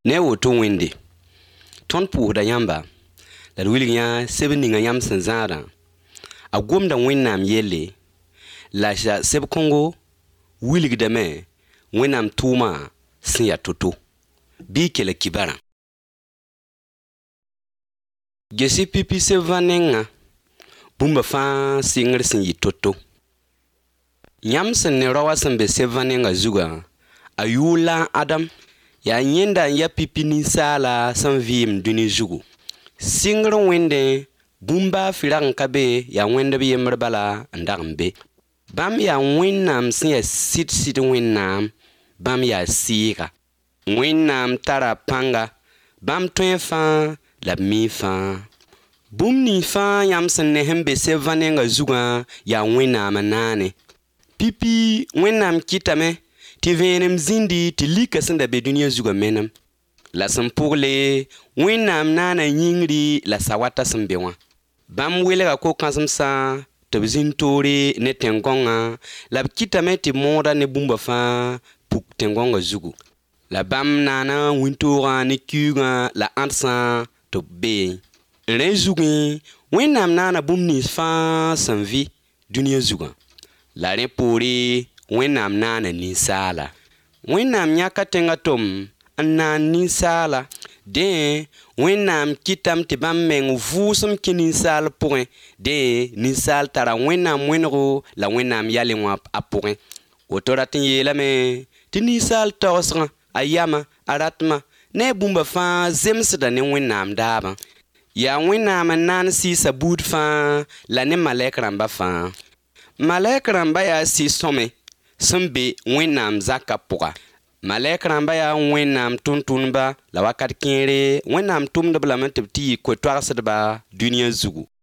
Ne woto wẽnde tõnd pʋʋsda yãmba la d wilg yã seb ninga yãmb sẽn zãadã a gomda Wẽnnaam yelle la seb kõngo wilgdame Wẽnnaam tʋʋmã sẽn ya to-to bɩ y kell kibarã. Gesi pipi seb vã-nengã bũmba fãa sɩngr sẽn yɩ to-to. Yãmb sẽn ne raoã sẽn be seb vã-nengã zugã a yʋʋr la a Adam yaa yẽnda n ya pipi ninsaala sẽn vɩɩm dũni zugu. Sɩngr wẽndẽ bũmba fɩrag n ka be yaa wẽndb yembr bala n dag n be. Bãmb yaa Wẽnnaam sẽn yaa sɩd-sɩd Wẽnnaam, bãmb yaa sɩɩga. Wẽnnaam tara pãnga, bãmb tõe fãa la b mi fãa. Bũmb nins fãa yãmb sẽn ne sẽn be seb vã-nengã zugã yaa Wẽnnaamã naane. Pipi Wẽnnaam kɩtame tɩ vẽenem zĩndi tɩ lika sẽn da be dũniyã zugã menem. La sẽn pʋgle Wẽnnaam naana yĩngri la sawata sẽn be wã. Bãmb welga ko-kãsemsã tɩ b zĩnd toore ne tẽn-gõngã la b kɩtame tɩ moodã ne bũmba fãa puk tẽn-gõngã zugu. La bãmb naana wĩntoogã ne kiugã la ãdsã tɩ b be. Rẽ zugẽ Wẽnnaam naana bũmb nins fãa sẽn vɩ dũniyã zugã. La rẽ poore Wẽnnaam naana ninsaala. Wẽnnaam yãka tẽngã tom n naan ninsaala. Dẽ Wẽnnaam kɩtame tɩ bãmb meng vʋʋsem kẽ ninsaal pʋgẽ. Dẽ ninsaal tara Wẽnnaam wẽnego la Wẽnnaam yale wã a pʋgẽ. Woto rat n yeelame tɩ ninsaal taoosgã, a yama, a ratmã, ne a bũmba fãa zemsda ne Wẽnnaam daabã. Yaa Wẽnnaam n naan sɩɩsa buud fãa la ne malɛk rãmba fãa. Malɛk rãmba yaa sɩ-sõme sẽn be Wẽnnaam zakã pʋga. Malɛk rãmba yaa Wẽnnaam tʋʋm-tʋmdba la wakat kẽere Wẽnnaam tʋmdb lame tɩ b tɩ yɩ koe-toagsdba dũniyã zugu.